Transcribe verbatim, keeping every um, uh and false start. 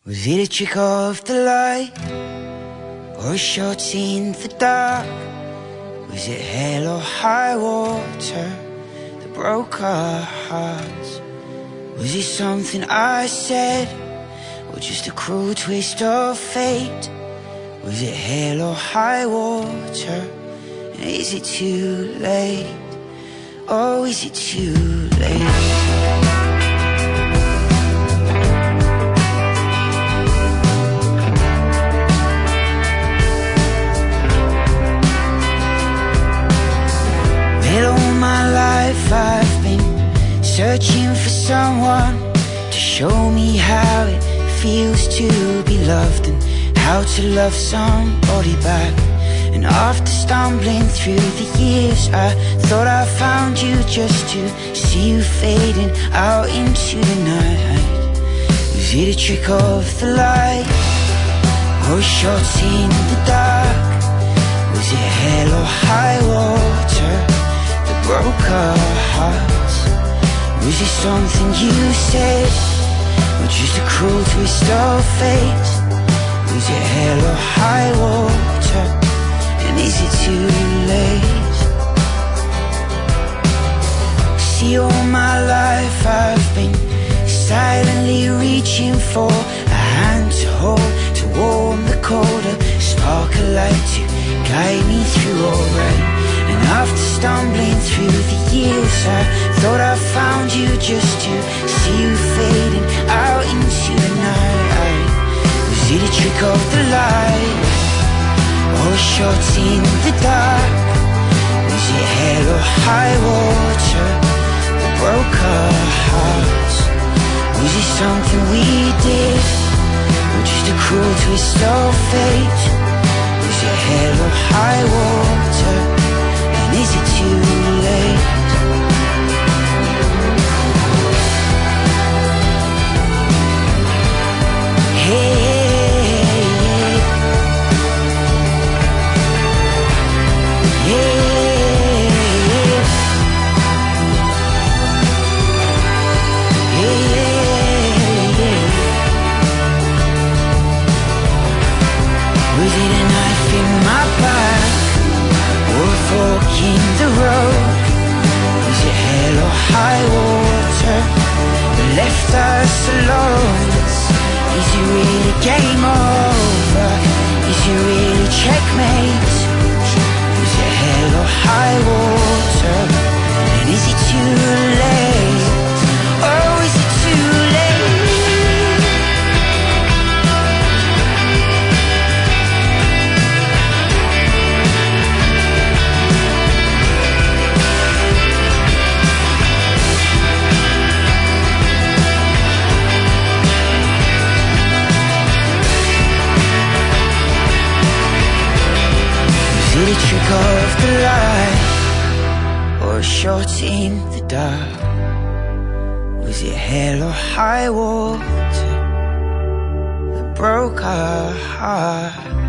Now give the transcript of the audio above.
Was it a trick of the light, or a shot in the dark? Was it hell or high water that broke our hearts? Was it something I said, or just a cruel twist of fate? Was it hell or high water, and is it too late? Oh, is it too late? I've been searching for someone to show me how it feels to be loved and how to love somebody back. And after stumbling through the years, I thought I found you just to see you fading out into the night. Was it a trick of the light, or a shot in the dark? Was it hell or high water broke our hearts? Was it something you said, or just a cruel twist of fate? Was it hell or high water, and is it too late? See, all my life I've been silently reaching for a hand to hold, to warm the colder, spark a light to guide me through all right. And after stumbling through the years, I thought I found you just to see you fading out into the night. Was it a trick of the light, or a shot in the dark? Was it hell or high water that broke our hearts? Was it something we did, or just a cruel twist of fate? Was it hell or high water, is it too late? Hey, yeah. Yeah, yeah. Yeah, yeah. Was it a knife in my back, or a fork in the road? Was it hell or high water that left us alone? Is it really game over? Is it really checkmate? Was it hell or high water, and is it too late? Oh, is it too late? Was it a trick of the light, or a shot in the dark? Was it hell or high water that broke our heart?